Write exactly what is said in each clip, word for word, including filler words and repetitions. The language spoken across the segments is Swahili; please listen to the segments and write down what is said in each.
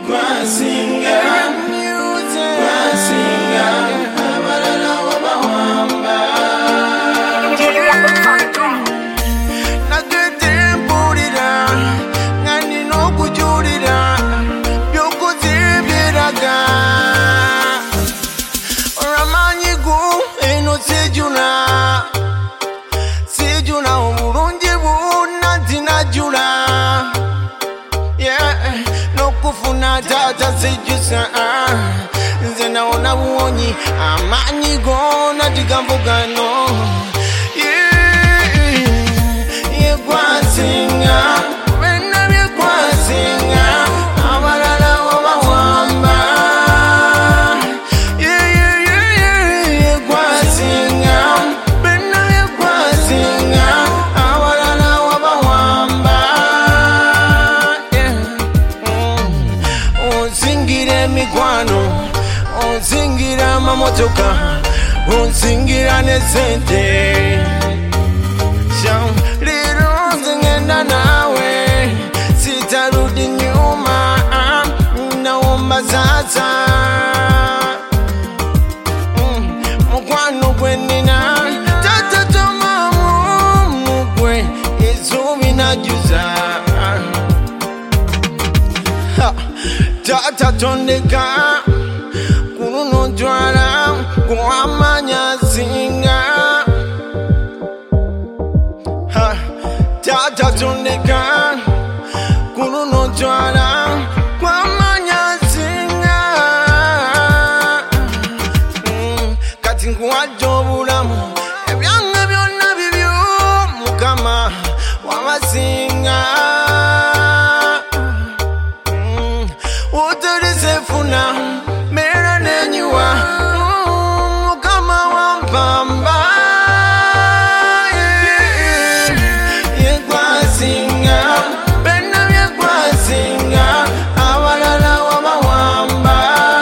Yegwasinga, Yegwasinga, abalala wabawamba. Nagete mpulira, nga nina okujulira, by'okuzibyeraga. Olw'amaanyi go eno sijuna, sijuna obulungi bwonna tinajula. Nokufuna tata sijusa, nze nawona buwonyi amaanyi gonna tigamvugano. Yegwasinga, bena byegwasinga, abalala wabawamba. Yegwasinga, bena byegwasinga, abalala wabawamba. Onsingira emikwano, onsingira amamotoka, onsingira ne sente. Lero nzingenda nawe, sitarudi nyuma, naomba sasa. Mukwano gwe nina, tata tomamu mugwe, ezubi najuza. Tata tondeka, kuno ntwala, gw'amanya singa. Tata tondeka, kuno ntwala, gw'amanya singa. Kati nkuwadde obulamu, ebyange byonna bibyo, Mukama wabasinga. Utulisefuna mera nenyuwa, Mukama wampamba. Yegwasinga, bena byegwasinga, abalala wabawamba.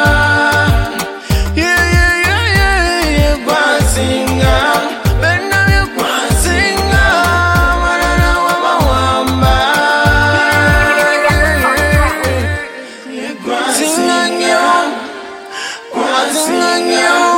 Yegwasinga, bena byegwasinga, abalala wabawamba. Singa nnyo, singa nnyo.